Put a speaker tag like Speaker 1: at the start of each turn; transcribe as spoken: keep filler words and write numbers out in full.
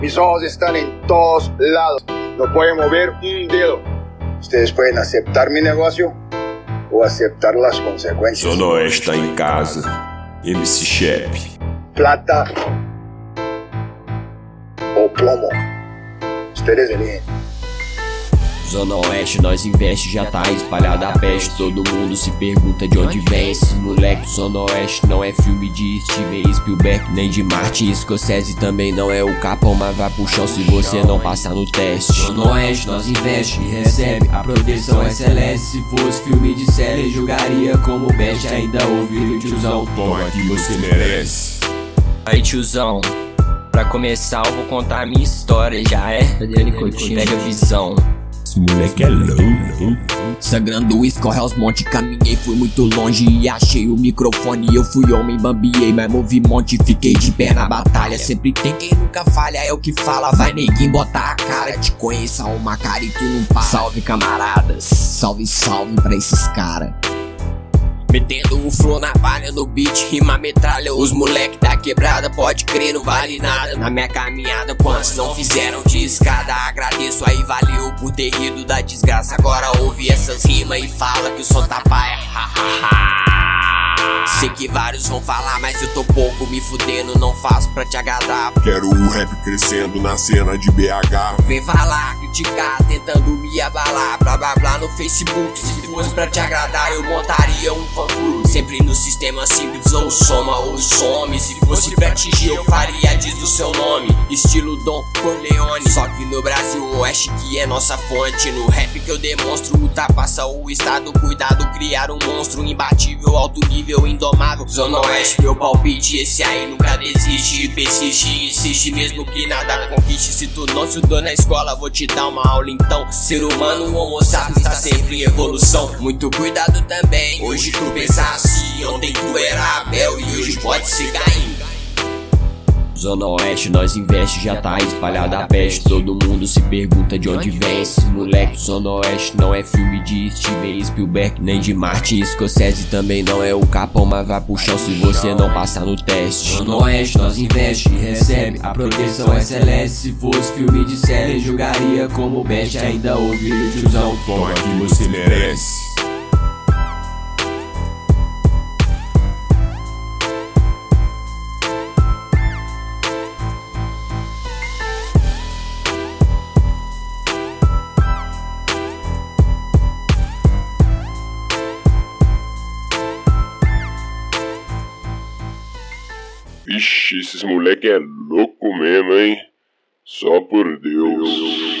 Speaker 1: Mis ojos están en todos lados. No pueden mover un dedo. Ustedes pueden aceptar mi negocio ou aceptar as consequências.
Speaker 2: Zona Oeste tá em casa. M C Shep.
Speaker 1: Plata ou plomo. Ustedes eligen.
Speaker 3: Zona Oeste, nós investe, já tá espalhada a peste. Todo mundo se pergunta de onde vem esses moleque. Zona Oeste não é filme de Steven Spielberg, nem de Martin Scorsese. Também não é o Capão, mas vai pro chão se você não passar no teste. Zona Oeste, nós investe e recebe, a proteção é celeste. Se fosse filme de série, julgaria como best. Ainda ouviu o tiozão,
Speaker 2: Toma que você merece.
Speaker 4: Aí tiozão, pra começar eu vou contar a minha história, já é? Pega a visão.
Speaker 2: Esse moleque é louco.
Speaker 3: Sangrando, escorre aos montes, caminhei, fui muito longe e achei o microfone. Eu fui homem, bambiei, mas movi monte, fiquei de pé na batalha. Sempre tem quem nunca falha, é o que fala, vai neguinho botar a cara. Te conheça uma cara e tu não para. Salve camaradas, salve, salve pra esses cara. Metendo o flow na palha, no beat, rima metralha. Os moleque da quebrada, pode crer, não vale nada. Na minha caminhada, quantos não fizeram de escada? Agradeço aí, valeu por ter rido da desgraça. Agora ouve essas rimas e fala que o som tá paia. Sei que vários vão falar, mas eu tô pouco me fudendo, não faço pra te agradar.
Speaker 2: Quero o rap crescendo na cena de B H.
Speaker 3: Vem falar, criticar, tentando me abalar. Blá blá blá no Facebook, se fosse pra te agradar eu montaria um fã-clube. Sempre no sistema simples, ou soma ou some. Se fosse pra atingir eu faria diz do seu nome. Estilo Don Corleone, só que no Brasil Oeste que é nossa fonte. No rap que eu demonstro, ultrapassa o estado. Cuidado, criar um monstro imbatível, alto nível, indomável. Zona Oeste, meu palpite, esse aí nunca desiste. Persiste e insiste, mesmo que nada conquiste. Se tu não estudou na escola, vou te dar uma aula então. Ser humano, homo sapiens, está sempre em evolução. Muito cuidado também, hoje tu pensa assim. Ontem tu era Abel e hoje pode ser Caim. Zona Oeste, nós investe, já tá espalhada a peste. Todo mundo se pergunta de onde vem esses moleque. Zona Oeste não é filme de Steven Spielberg, nem de Martin Scorsese. Também não é o Capão, mas vai pro chão se você não passar no teste. Zona Oeste, nós investe e recebe, a proteção é celeste. Se fosse filme de série, julgaria como best. Ainda ouviu o tiozão,
Speaker 2: Toma que você merece. Vixe, esses moleque é louco mesmo, hein? Só por Deus.